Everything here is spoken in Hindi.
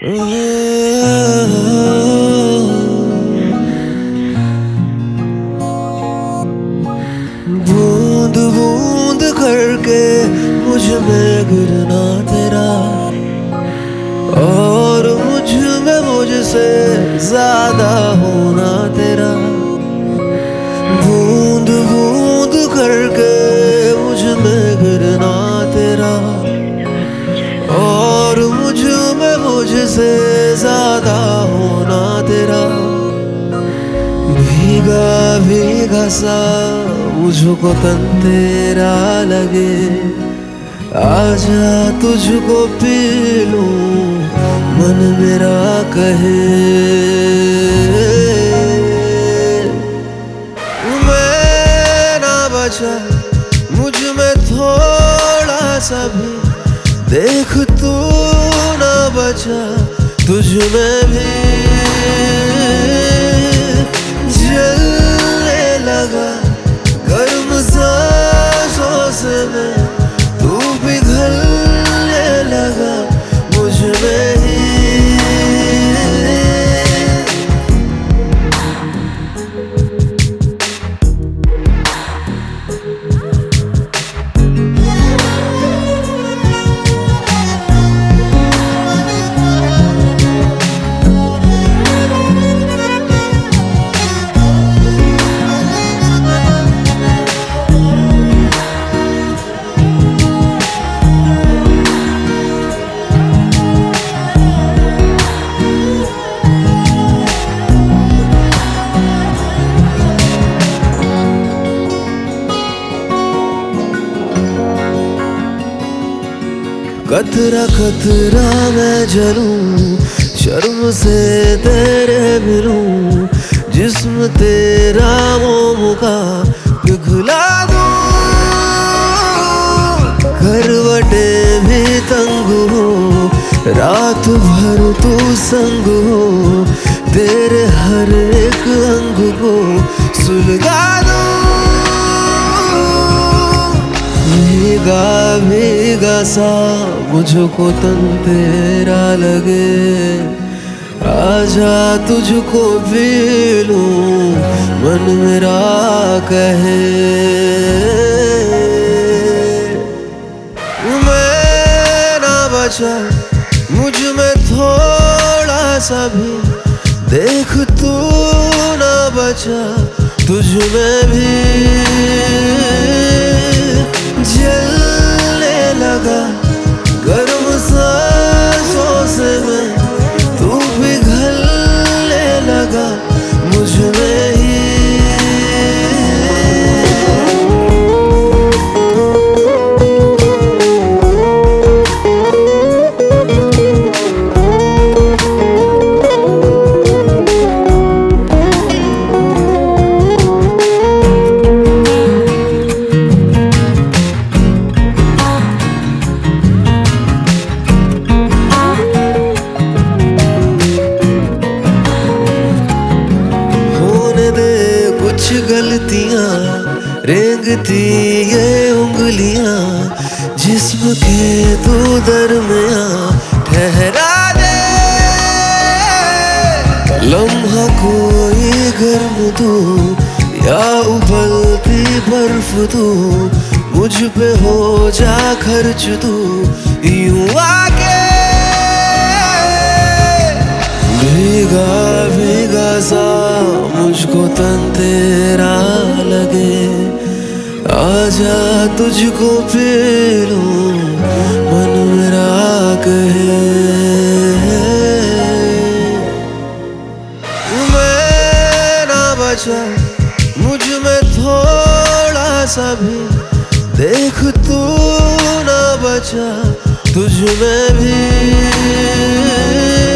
बूंद बूंद करके मुझ में गिरना तेरा, और मुझ में मुझसे ज्यादा होना तेरा। बूंद बूंद करके मुझ में गिरना तेरा, और मुझ में मुझसे ज्यादा होना तेरा। भीगा भीगा सा मुझको तन तेरा लगे, आजा तुझको पी लूं मन मेरा कहे। मैं ना बचा मुझ में थोड़ा सा भी, देख तू ना बचा तुझ में भी। जलने लगा गर्म सांसों से मैं, तू पिघलने लगा मुझ में ही। कतरा कतरा मैं जलूं, शर्म से तेरे मिलूं, जिस्म तेरा मोम का पिघला दूं। करवटे भी तंग हो, रात भर तू संग हो, तेरे हर एक अंग को सुलगा दूं। भीगा भीगा सा मुझको तन तेरा लगे, आजा तुझको पी लूं मन मेरा कहे। मैं ना बचा मुझ में थोड़ा सा भी, देख तू ना बचा तुझ में भी। जलने लगा गर्म सांसों से मैं, तू पिघलने लगा मुझ में ही। गलतियां रेंगती ये उंगलियां, जिस्म के तू दरमियां ठहरा दे। लम्हा कोई गर्म तू या उबलती बर्फ तू, मुझ पे हो जा खर्च तू यूं आके। भीगा भीगा सा मुझको तन तेरा लगे, आजा तुझको पी लूं मन मेरा कहे। मैं ना बचा मुझ में थोड़ा सा भी, देख तू ना बचा तुझ में भी।